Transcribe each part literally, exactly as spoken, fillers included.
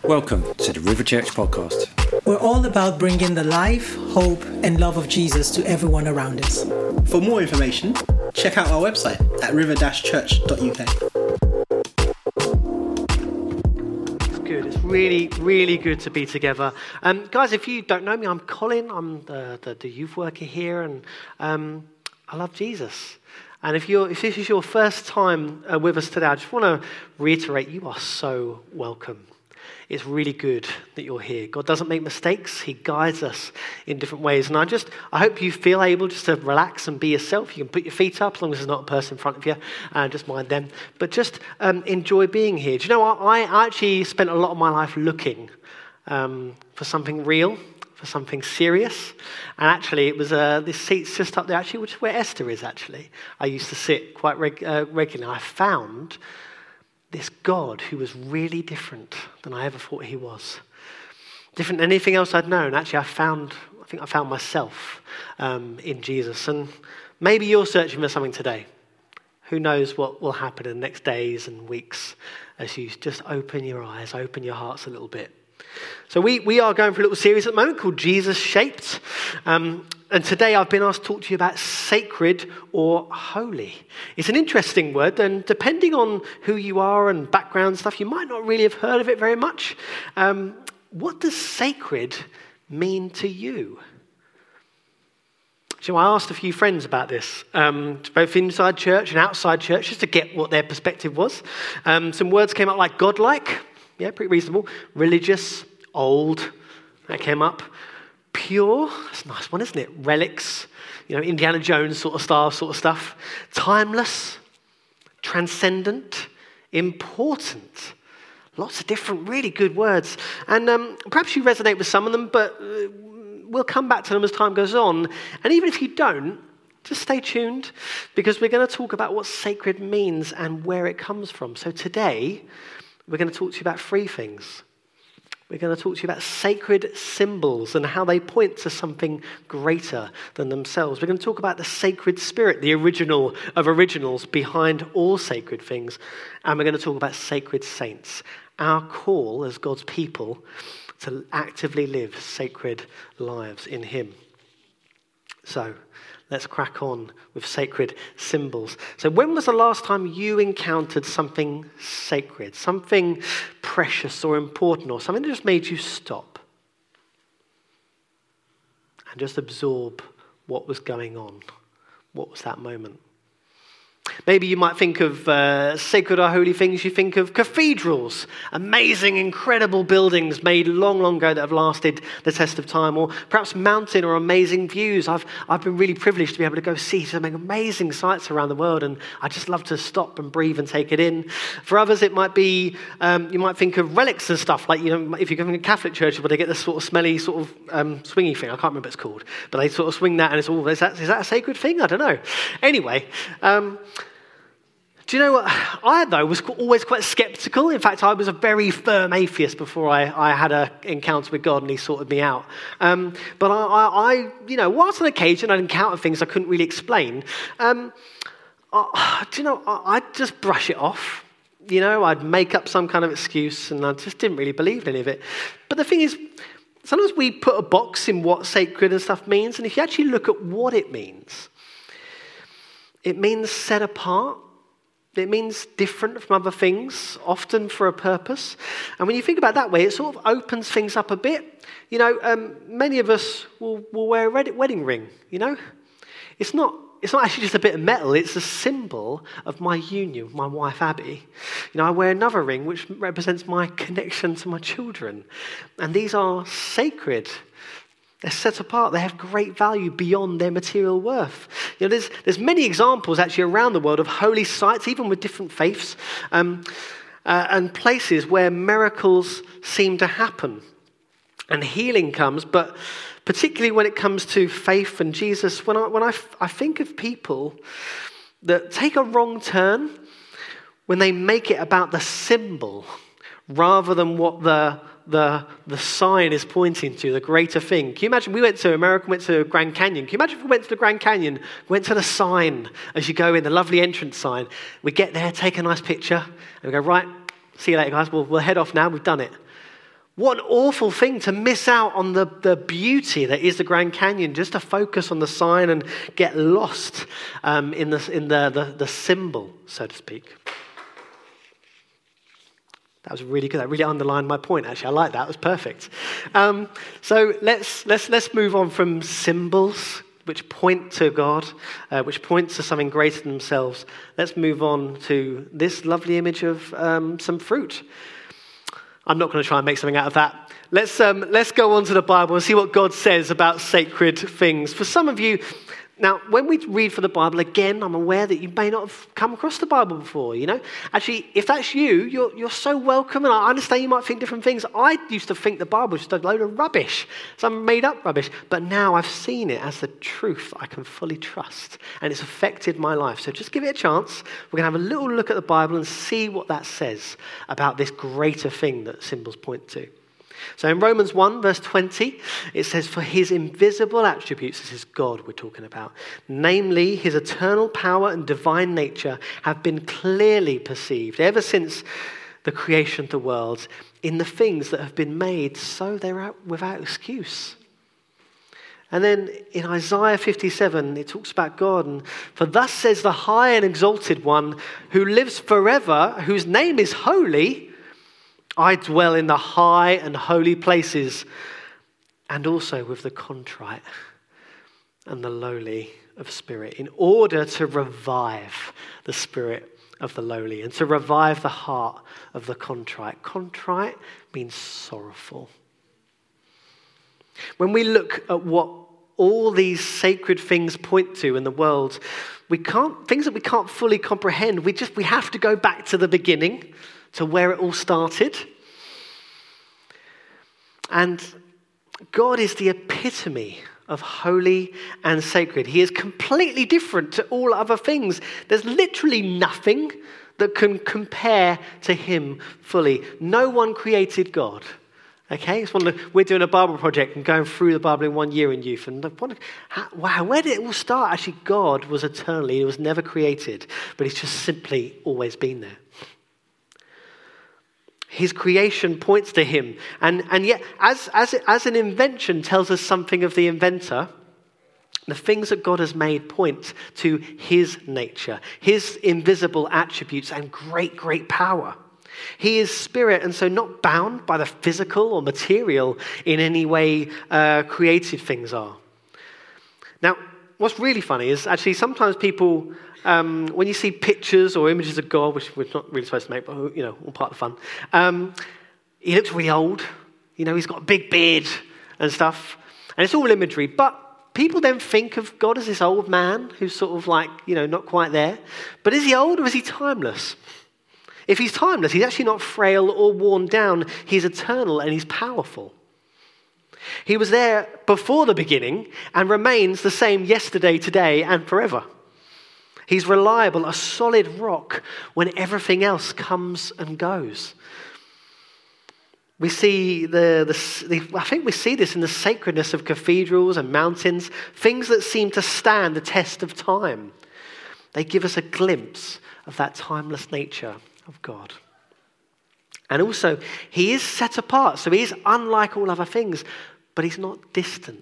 Welcome to the River Church podcast. We're all about bringing the life, hope, and love of Jesus to everyone around us. For more information, check out our website at river dash church dot u k. Good. It's really, really good to be together. Um, guys, if you don't know me, I'm Colin. I'm the, the, the youth worker here, and um, I love Jesus. And if you're, if this is your first time uh, with us today, I just want to reiterate, you are so welcome. It's really good that you're here. God doesn't make mistakes. He guides us in different ways. And I just, I hope you feel able just to relax and be yourself. You can put your feet up as long as there's not a person in front of you. Uh, just mind them. But just um, enjoy being here. Do you know what? I actually spent a lot of my life looking um, for something real, for something serious. And actually, it was uh, this seat's just up there, actually, which is where Esther is, actually. I used to sit quite reg- uh, regularly. I found this God who was really different than I ever thought he was. Different than anything else I'd known. Actually, I found, I think I found myself um, in Jesus. And maybe you're searching for something today. Who knows what will happen in the next days and weeks as you just open your eyes, open your hearts a little bit. So we, we are going for a little series at the moment called Jesus Shaped. Um, and today I've been asked to talk to you about sacred or holy. It's an interesting word, and depending on who you are and background and stuff, you might not really have heard of it very much. Um, what does sacred mean to you? So I asked a few friends about this, um, both inside church and outside church, just to get what their perspective was. Um, some words came up like godlike. Yeah, pretty reasonable. Religious, old, that came up. Pure, that's a nice one, isn't it? Relics, you know, Indiana Jones sort of style sort of stuff. Timeless, transcendent, important. Lots of different really good words. And um, perhaps you resonate with some of them, but uh, we'll come back to them as time goes on. And even if you don't, just stay tuned, because we're going to talk about what sacred means and where it comes from. So today, we're going to talk to you about three things. We're going to talk to you about sacred symbols and how they point to something greater than themselves. We're going to talk about the sacred spirit, the original of originals behind all sacred things. And we're going to talk about sacred saints, our call as God's people to actively live sacred lives in him. So let's crack on with sacred symbols. So when was the last time you encountered something sacred, something precious or important, or something that just made you stop and just absorb what was going on? What was that moment? Maybe you might think of uh, sacred or holy things. You think of cathedrals, amazing, incredible buildings made long, long ago that have lasted the test of time, or perhaps mountain or amazing views. I've I've been really privileged to be able to go see some amazing sights around the world, and I just love to stop and breathe and take it in. For others, it might be um, you might think of relics and stuff, like, you know, if you go to a Catholic church, where they get this sort of smelly, sort of um, swingy thing. I can't remember what it's called, but they sort of swing that, and it's all, is that is that a sacred thing? I don't know. Anyway. Um, Do you know what? I, though, was always quite skeptical. In fact, I was a very firm atheist before I, I had an encounter with God and he sorted me out. Um, but I, I, I, you know, whilst on occasion I'd encounter things I couldn't really explain, um, I, do you know, I, I'd just brush it off. You know, I'd make up some kind of excuse, and I just didn't really believe in any of it. But the thing is, sometimes we put a box in what sacred and stuff means, and if you actually look at what it means, it means set apart. It means different from other things, often for a purpose. And when you think about it that way, it sort of opens things up a bit. You know, um, many of us will, will wear a wedding ring, you know. It's not, it's not actually just a bit of metal. It's a symbol of my union with my wife, Abby. You know, I wear another ring, which represents my connection to my children. And these are sacred. They're set apart. They have great value beyond their material worth. You know, there's there's many examples actually around the world of holy sites, even with different faiths, um, uh, and places where miracles seem to happen and healing comes. But particularly when it comes to faith and Jesus, when I when I, I think of people that take a wrong turn when they make it about the symbol rather than what the the the sign is pointing to, the greater thing. Can you imagine, we went to America, went to Grand Canyon. Can you imagine if we went to the Grand Canyon, went to the sign as you go in, the lovely entrance sign. We get there, take a nice picture, and we go, right, see you later, guys. We'll, we'll head off now. We've done it. What an awful thing to miss out on the, the beauty that is the Grand Canyon, just to focus on the sign and get lost um, in, the, in the, the, the symbol, so to speak. That was really good. That really underlined my point, actually. I like that. It was perfect. Um, so let's, let's, let's move on from symbols, which point to God, uh, which point to something greater than themselves. Let's move on to this lovely image of um, some fruit. I'm not going to try and make something out of that. Let's um, let's go on to the Bible and see what God says about sacred things. For some of you, now, when we read from the Bible, again, I'm aware that you may not have come across the Bible before, you know. Actually, if that's you, you're, you're so welcome, and I understand you might think different things. I used to think the Bible was just a load of rubbish, some made-up rubbish, but now I've seen it as the truth I can fully trust, and it's affected my life. So just give it a chance. We're going to have a little look at the Bible and see what that says about this greater thing that symbols point to. So in Romans one, verse twenty, it says, for his invisible attributes, this is God we're talking about, namely his eternal power and divine nature have been clearly perceived ever since the creation of the world in the things that have been made, so they're out without excuse. And then in Isaiah fifty-seven, it talks about God, and for thus says the high and exalted one who lives forever, whose name is holy, I dwell in the high and holy places, and also with the contrite and the lowly of spirit, in order to revive the spirit of the lowly and to revive the heart of the contrite. Contrite means sorrowful. When we look at what all these sacred things point to in the world, we can't, things that we can't fully comprehend, we just we have to go back to the beginning, to where it all started. And God is the epitome of holy and sacred. He is completely different to all other things. There's literally nothing that can compare to him fully. No one created God. Okay, it's one of the, we're doing a Bible project and going through the Bible in one year in youth. And what, how, wow, where did it all start? Actually, God was eternally, he was never created, but he's just simply always been there. His creation points to him. And, and yet, as, as, as an invention tells us something of the inventor, the things that God has made point to his nature, his invisible attributes and great, great power. He is spirit, and so not bound by the physical or material in any way uh, created things are. Now, what's really funny is actually sometimes people, um, when you see pictures or images of God, which we're not really supposed to make, but you know, all part of the fun, um, he looks really old. You know, he's got a big beard and stuff, and it's all imagery. But people then think of God as this old man who's sort of like, you know, not quite there. But is he old or is he timeless? If he's timeless, he's actually not frail or worn down. He's eternal and he's powerful. He was there before the beginning and remains the same yesterday, today, and forever. He's reliable, a solid rock when everything else comes and goes. We see the, the, the I think we see this in the sacredness of cathedrals and mountains, things that seem to stand the test of time. They give us a glimpse of that timeless nature of God. And also, he is set apart, so he is unlike all other things, but he's not distant.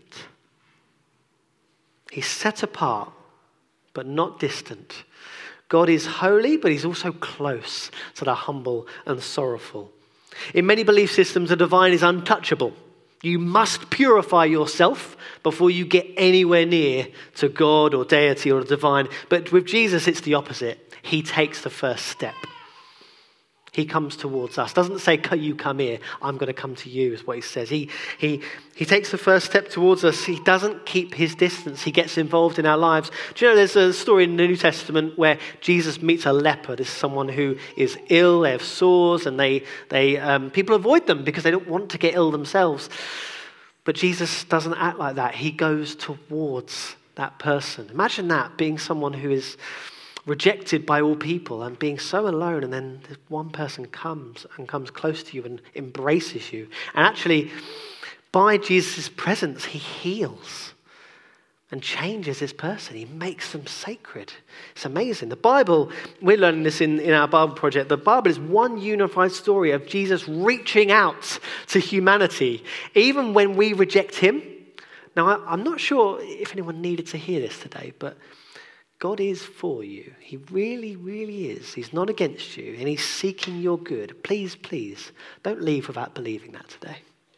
He's set apart, but not distant. God is holy, but he's also close to the humble and sorrowful. In many belief systems, the divine is untouchable. You must purify yourself before you get anywhere near to God or deity or the divine. But with Jesus, it's the opposite. He takes the first step. He comes towards us. Doesn't say, you come here, I'm going to come to you, is what he says. He, he, he takes the first step towards us. He doesn't keep his distance. He gets involved in our lives. Do you know there's a story in the New Testament where Jesus meets a leper. This is someone who is ill, they have sores, and they, they um, people avoid them because they don't want to get ill themselves. But Jesus doesn't act like that. He goes towards that person. Imagine that, being someone who is rejected by all people and being so alone, and then one person comes and comes close to you and embraces you. And actually, by Jesus' presence, he heals. and changes this person. He makes them sacred. It's amazing. The Bible, we're learning this in, in our Bible project, the Bible is one unified story of Jesus reaching out to humanity, even when we reject him. Now, I, I'm not sure if anyone needed to hear this today, but God is for you. He really, really is. He's not against you, and he's seeking your good. Please, please, don't leave without believing that today.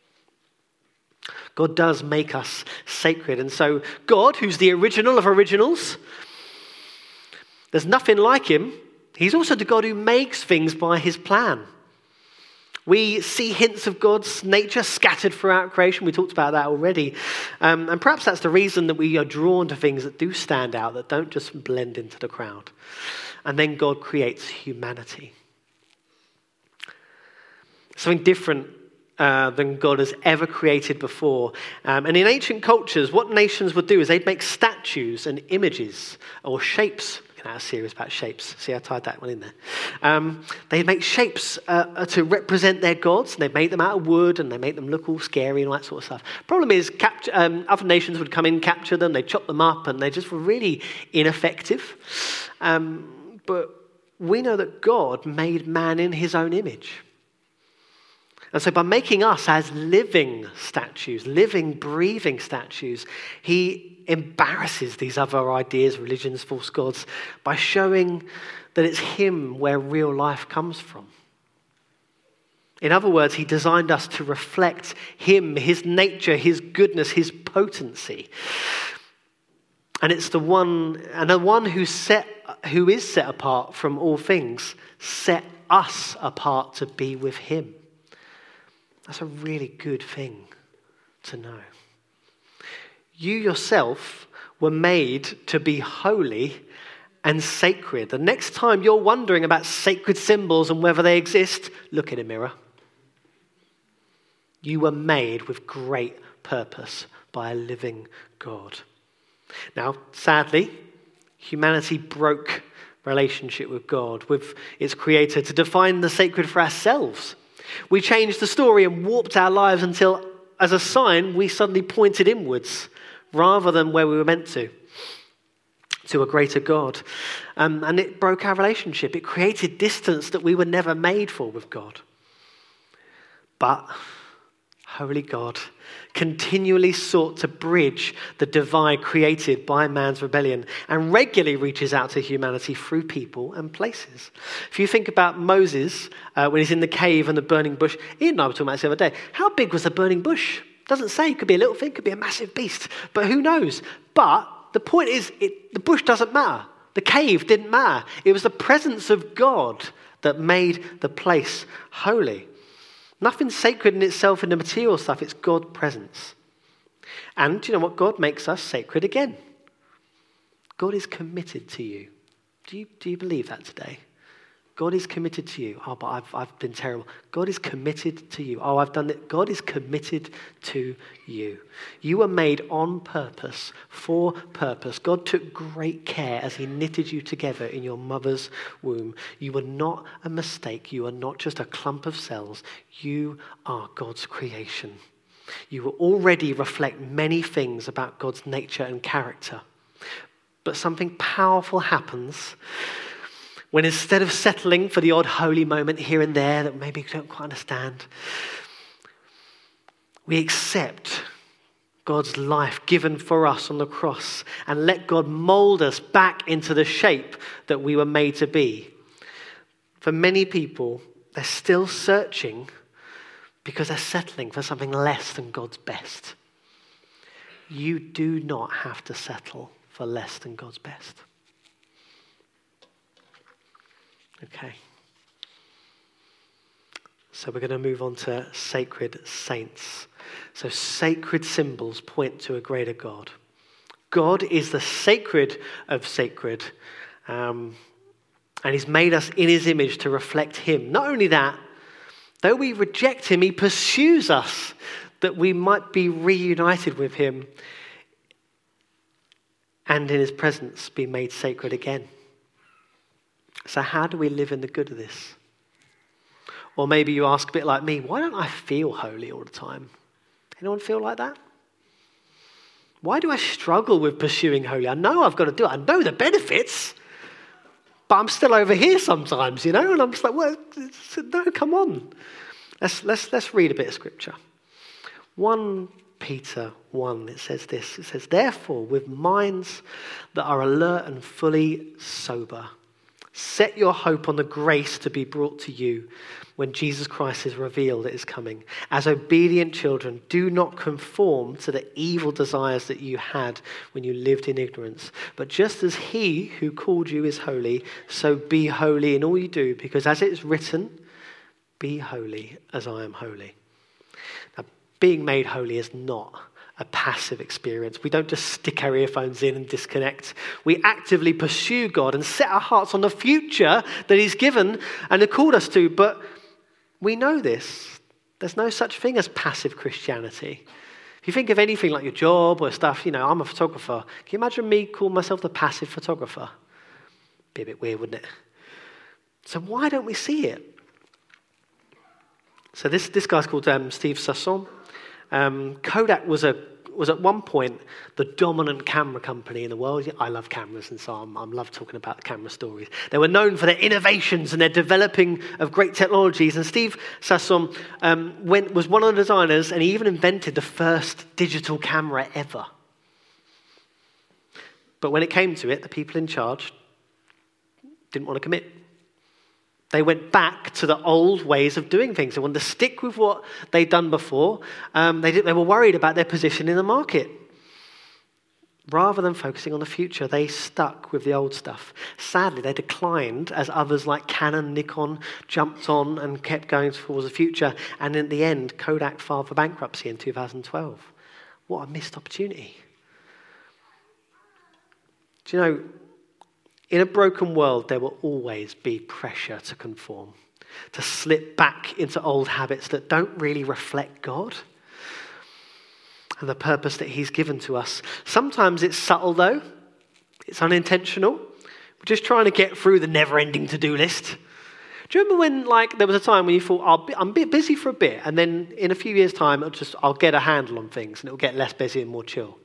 God does make us sacred. And so God, who's the original of originals, there's nothing like him. He's also the God who makes things by his plan. We see hints of God's nature scattered throughout creation. We talked about that already. Um, and perhaps that's the reason that we are drawn to things that do stand out, that don't just blend into the crowd. And then God creates humanity. Something different Uh, than God has ever created before. Um, and in ancient cultures, what nations would do is they'd make statues and images or shapes. Looking at a series about shapes. See, I tied that one in there. Um, they'd make shapes uh, to represent their gods, and they'd make them out of wood, and they make them look all scary and all that sort of stuff. Problem is, capture, um, other nations would come in, capture them, they'd chop them up, and they just were really ineffective. Um, but we know that God made man in his own image. And so by making us as living statues, living, breathing statues, he embarrasses these other ideas, religions, false gods, by showing that it's him where real life comes from. In other words, he designed us to reflect him, his nature, his goodness, his potency. And it's the one, and the one who set, who is set apart from all things, set us apart to be with him. That's a really good thing to know. You yourself were made to be holy and sacred. The next time you're wondering about sacred symbols and whether they exist, look in a mirror. You were made with great purpose by a living God. Now, sadly, humanity broke relationship with God, with its creator, to define the sacred for ourselves. We changed the story and warped our lives until, as a sign, we suddenly pointed inwards rather than where we were meant to, to a greater God. Um, and it broke our relationship. It created distance that we were never made for with God. But holy God continually sought to bridge the divide created by man's rebellion and regularly reaches out to humanity through people and places. If you think about Moses, uh, when he's in the cave and the burning bush, Ian and I were talking about this the other day. How big was the burning bush? Doesn't say. It could be a little thing, could be a massive beast, but who knows? But the point is, it, the bush doesn't matter. The cave didn't matter. It was the presence of God that made the place holy. Nothing sacred in itself in the material stuff, it's God's presence. And do you know what? God makes us sacred again. God is committed to you. Do you, do you believe that today? God is committed to you. Oh, but I've, I've been terrible. God is committed to you. Oh, I've done it. God is committed to you. You were made on purpose, for purpose. God took great care as he knitted you together in your mother's womb. You were not a mistake. You are not just a clump of cells. You are God's creation. You will already reflect many things about God's nature and character. But something powerful happens when instead of settling for the odd holy moment here and there that maybe we don't quite understand, we accept God's life given for us on the cross and let God mold us back into the shape that we were made to be. For many people, they're still searching because they're settling for something less than God's best. You do not have to settle for less than God's best. Okay. So we're going to move on to sacred saints. So sacred symbols point to a greater God. God is the sacred of sacred. Um, and he's made us in his image to reflect him. Not only that, though we reject him, he pursues us that we might be reunited with him and in his presence be made sacred again. So how do we live in the good of this? Or maybe you ask a bit like me, why don't I feel holy all the time? Anyone feel like that? Why do I struggle with pursuing holy? I know I've got to do it. I know the benefits, but I'm still over here sometimes, you know? And I'm just like, well, no, come on. Let's, let's, let's read a bit of scripture. First Peter one, it says this. It says, therefore, with minds that are alert and fully sober, set your hope on the grace to be brought to you when Jesus Christ is revealed at his coming. As obedient children, do not conform to the evil desires that you had when you lived in ignorance. But just as he who called you is holy, so be holy in all you do, because as it is written, be holy as I am holy. Now, being made holy is not a passive experience. We don't just stick our earphones in and disconnect. We actively pursue God and set our hearts on the future that he's given and has called us to. But we know this. There's no such thing as passive Christianity. If you think of anything like your job or stuff, you know, I'm a photographer. Can you imagine me calling myself the passive photographer? Be a bit weird, wouldn't it? So why don't we see it? So this, this guy's called um, Steve Sasson. Um, Kodak was a was at one point the dominant camera company in the world. I love cameras, and so I'm, I love talking about the camera stories. They were known for their innovations and their developing of great technologies. And Steve Sasson um, went, was one of the designers, and he even invented the first digital camera ever. But when it came to it, the people in charge didn't want to commit. They went back to the old ways of doing things. They wanted to stick with what they'd done before. Um, they, did, they were worried about their position in the market. Rather than focusing on the future, they stuck with the old stuff. Sadly, they declined as others like Canon, Nikon jumped on and kept going towards the future. And in the end, Kodak filed for bankruptcy in two thousand twelve. What a missed opportunity. Do you know, in a broken world, there will always be pressure to conform, to slip back into old habits that don't really reflect God and the purpose that he's given to us. Sometimes it's subtle, though. It's unintentional. We're just trying to get through the never-ending to-do list. Do you remember when, like, there was a time when you thought, I'll be, I'm a bit busy for a bit, and then in a few years' time, I'll just I'll get a handle on things, and it'll get less busy and more chill?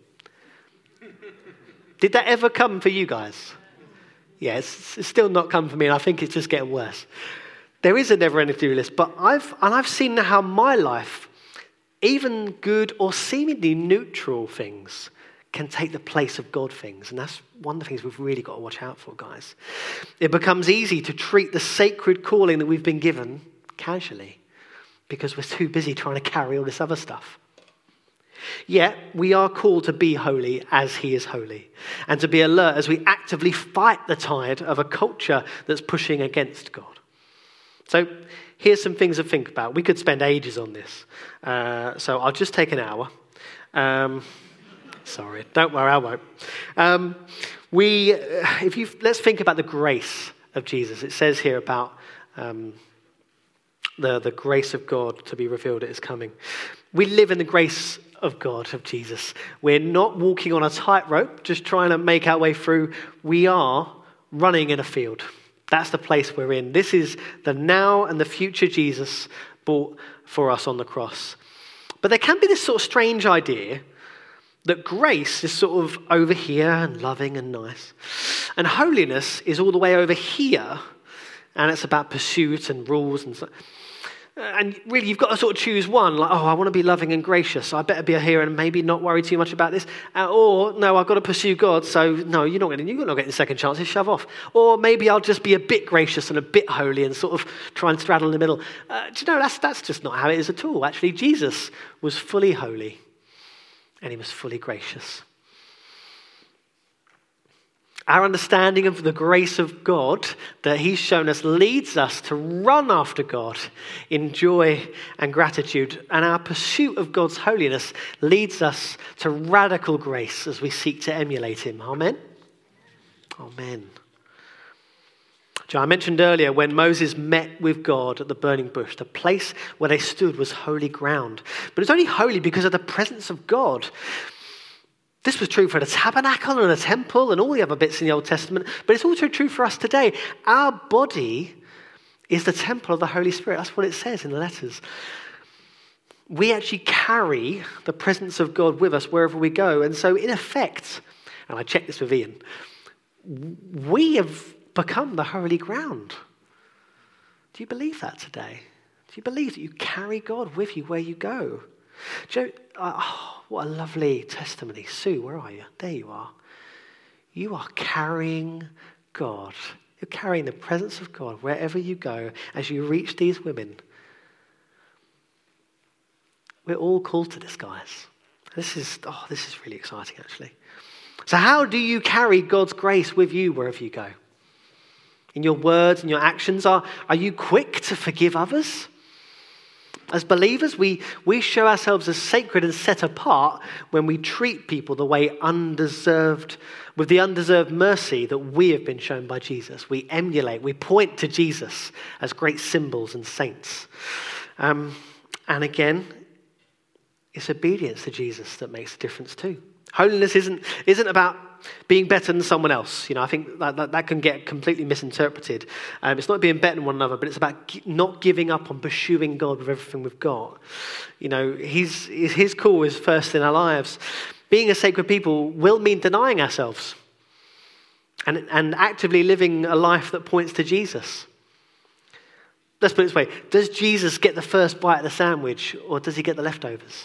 Did that ever come for you guys? Yeah, it's, it's still not come for me, and I think it's just getting worse. There is a never-ending to-do list, but I've and I've seen how my life, even good or seemingly neutral things, can take the place of God things, and that's one of the things we've really got to watch out for, guys. It becomes easy to treat the sacred calling that we've been given casually because we're too busy trying to carry all this other stuff. Yet, we are called to be holy as he is holy, and to be alert as we actively fight the tide of a culture that's pushing against God. So, here's some things to think about. We could spend ages on this, uh, so I'll just take an hour. Um, sorry, don't worry, I won't. Um, we, if you let's think about the grace of Jesus. It says here about um, the the grace of God to be revealed at his coming. We live in the grace of God, of Jesus. We're not walking on a tightrope, just trying to make our way through. We are running in a field. That's the place we're in. This is the now and the future Jesus bought for us on the cross. But there can be this sort of strange idea that grace is sort of over here and loving and nice, and holiness is all the way over here, and it's about pursuit and rules and so. And really, you've got to sort of choose one, like, oh, I want to be loving and gracious, so I better be here and maybe not worry too much about this. Uh, or, no, I've got to pursue God, so no, you're not going to, you're not getting a second chance, just shove off. Or maybe I'll just be a bit gracious and a bit holy and sort of try and straddle in the middle. Uh, do you know, that's, that's just not how it is at all. Actually, Jesus was fully holy and he was fully gracious. Our understanding of the grace of God that he's shown us leads us to run after God in joy and gratitude. And our pursuit of God's holiness leads us to radical grace as we seek to emulate him. Amen? Amen. So I mentioned earlier when Moses met with God at the burning bush, the place where they stood was holy ground. But it's only holy because of the presence of God. This was true for the tabernacle and the temple and all the other bits in the Old Testament, but it's also true for us today. Our body is the temple of the Holy Spirit. That's what it says in the letters. we actually carry the presence of God with us wherever we go. And so in effect, and I checked this with Ian, we have become the holy ground. Do you believe that today? Do you believe that you carry God with you where you go? Joe, oh, what a lovely testimony. Sue, where are you? There you are. You are carrying God. You're carrying the presence of God wherever you go as you reach these women. We're all called to this, guys. This is, oh, this is really exciting, actually. So how do you carry God's grace with you wherever you go? In your words and your actions, are, are you quick to forgive others? As believers, we, we show ourselves as sacred and set apart when we treat people the way undeserved, with the undeserved mercy that we have been shown by Jesus. We emulate, we point to Jesus as great symbols and saints. Um, and again, it's obedience to Jesus that makes a difference too. Holiness isn't, isn't about being better than someone else. You know, I think that, that, that can get completely misinterpreted. Um, it's not being better than one another, but it's about gi- not giving up on pursuing God with everything we've got. You know, his, his call is first in our lives. Being a sacred people will mean denying ourselves and, and actively living a life that points to Jesus. Let's put it this way. Does Jesus get the first bite of the sandwich, or does he get the leftovers?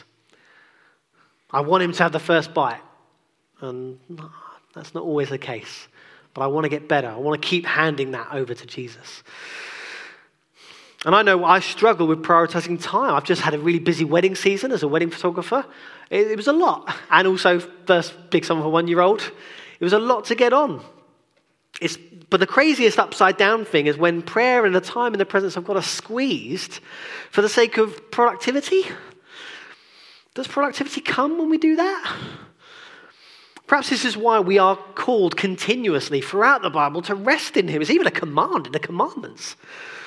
I want him to have the first bite. And that's not always the case. But I want to get better. I want to keep handing that over to Jesus. And I know I struggle with prioritizing time. I've just had a really busy wedding season as a wedding photographer. It, it was a lot. And also, first big summer for a one-year-old. It was a lot to get on. It's, but the craziest upside down thing is when prayer and the time in the presence of God are squeezed for the sake of productivity. Does productivity come when we do that? Perhaps this is why we are called continuously throughout the Bible to rest in him. It's even a command in the commandments.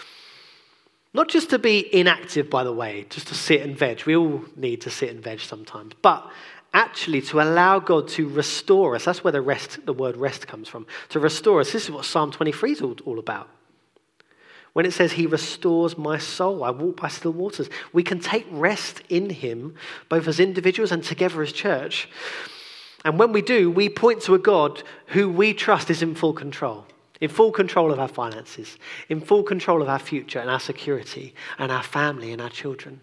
Not just to be inactive, by the way, just to sit and veg. We all need to sit and veg sometimes. But actually to allow God to restore us. That's where the rest, the word rest comes from. To restore us. This is what Psalm twenty-three is all, all about. When it says, he restores my soul, I walk by still waters. We can take rest in him, both as individuals and together as church. And when we do, we point to a God who we trust is in full control. In full control of our finances. In full control of our future and our security and our family and our children.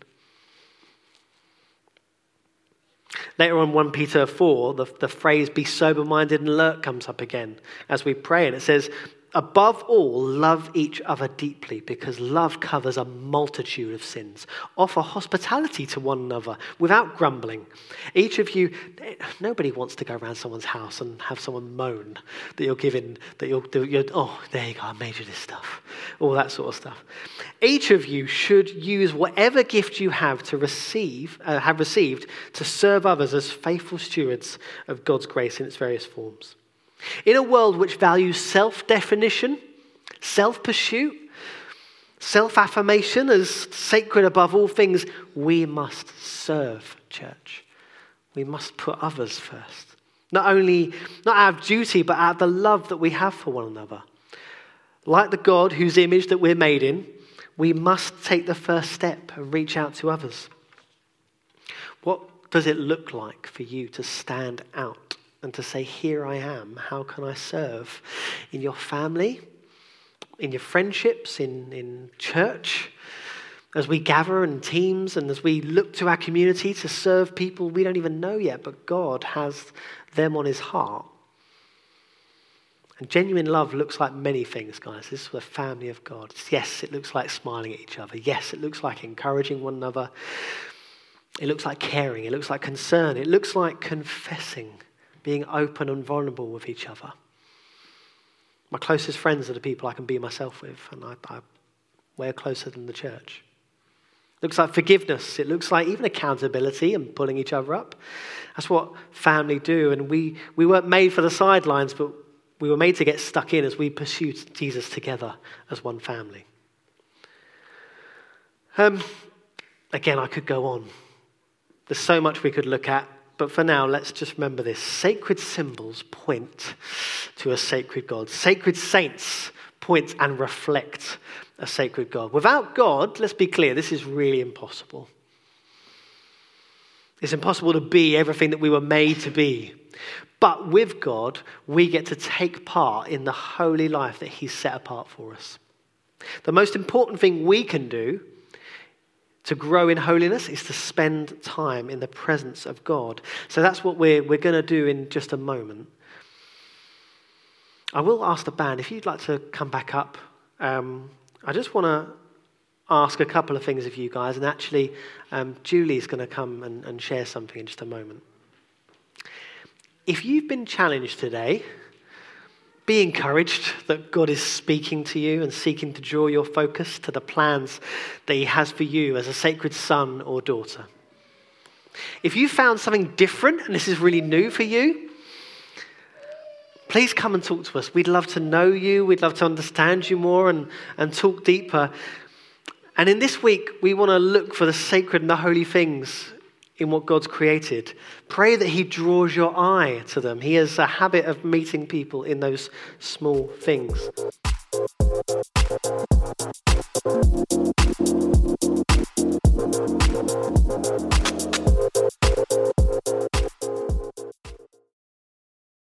Later on, First Peter four, the, the phrase, be sober-minded and alert, comes up again as we pray. And it says, above all, love each other deeply, because love covers a multitude of sins. Offer hospitality to one another without grumbling. Each of you, nobody wants to go around someone's house and have someone moan that you're giving, that you're, you're oh, there you go, I made you this stuff. All that sort of stuff. Each of you should use whatever gift you have to receive, uh, have received to serve others as faithful stewards of God's grace in its various forms. In a world which values self-definition, self-pursuit, self-affirmation as sacred above all things, we must serve, church. We must put others first. Not only, not out of duty, but out of the love that we have for one another. Like the God whose image that we're made in, we must take the first step and reach out to others. What does it look like for you to stand out and to say, here I am, how can I serve? In your family, in your friendships, in, in church, as we gather in teams and as we look to our community to serve people we don't even know yet, but God has them on his heart. And genuine love looks like many things, guys. This is the family of God. Yes, it looks like smiling at each other. Yes, it looks like encouraging one another. It looks like caring. It looks like concern. It looks like confessing, being open and vulnerable with each other. My closest friends are the people I can be myself with, and I, I we're closer than the church. It looks like forgiveness. It looks like even accountability and pulling each other up. That's what family do, and we, we weren't made for the sidelines, but we were made to get stuck in as we pursue Jesus together as one family. Um, again, I could go on. There's so much we could look at, but for now, let's just remember this. Sacred symbols point to a sacred God. Sacred saints point and reflect a sacred God. Without God, let's be clear, this is really impossible. It's impossible to be everything that we were made to be. But with God, we get to take part in the holy life that he's set apart for us. The most important thing we can do to grow in holiness is to spend time in the presence of God. So that's what we're, we're going to do in just a moment. I will ask the band, if you'd like to come back up, um, I just want to ask a couple of things of you guys, and actually um, Julie's going to come and, and share something in just a moment. If you've been challenged today, be encouraged that God is speaking to you and seeking to draw your focus to the plans that he has for you as a sacred son or daughter. If you found something different and this is really new for you, please come and talk to us. We'd love to know you. We'd love to understand you more and, and talk deeper. And in this week, we want to look for the sacred and the holy things in what God's created. Pray that he draws your eye to them. He has a habit of meeting people in those small things.